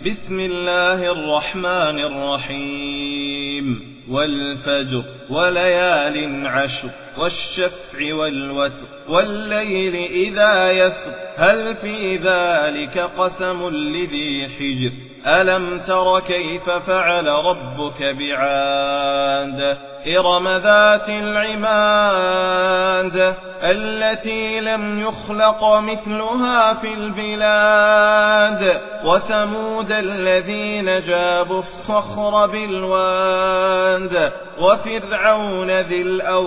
بسم الله الرحمن الرحيم والفجر وليال عشر والشفع والوتر والليل إذا يسر هل في ذلك قسم لذي حجر ألم تر كيف فعل ربك بعاد إرم ذات العماد التي لم يخلق مثلها في البلاد وثمود الذين جابوا الصخر بالواد وفرعون ذي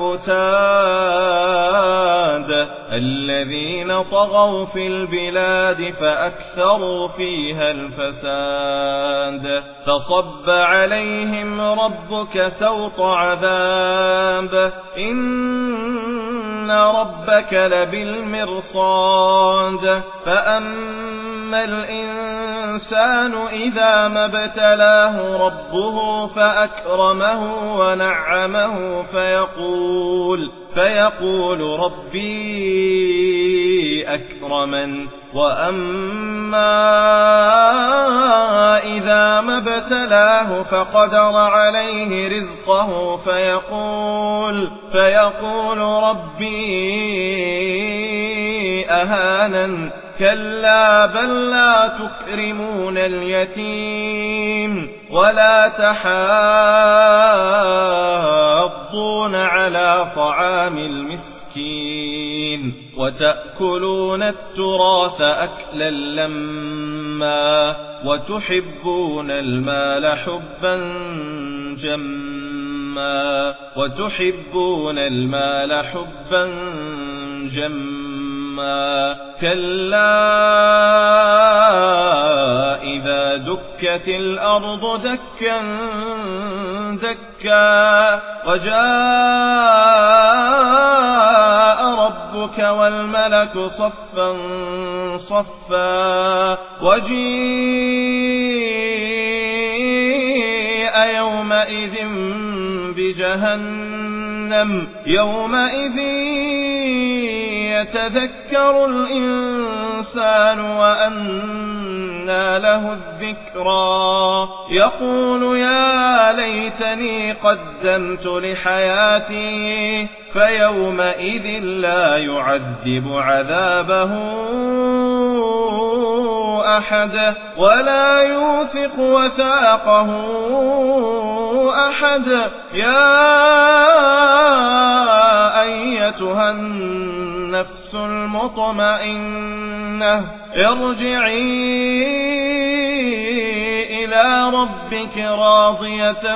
الأوتاد الذين طغوا في البلاد فأكثروا فيها الفساد فصب عليهم ربك سوط عذاب إن ربك لبالمرصاد فأما الإنسان إذا ما ابتلاه ربه فأكرمه ونعمه فيقول ربي أكرمن وأما إذا ما ابتلاه فقدر عليه رزقه فيقول ربي أهانن كلا بل لا تكرمون اليتيم ولا تحاضون على طعام المسكين وتأكلون التراث أكلا لما وتحبون المال حبا جما كلا إذا دكت الأرض دكا دكا وجاء ربك والملك صفا صفا وجيء يومئذ بجهنم يومئذ يتذكر الإنسان وأنى له الذكرى يقول يا ليتني قدمت لحياتي فيومئذ لا يعذب عذابه أحد ولا يوثق وثاقه أحد يا أيتها النفس المطمئنة ارجعي إلى ربك راضية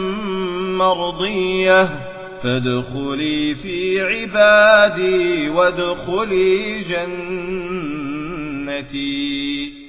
مرضية فادخلي في عبادي وادخلي جنتي.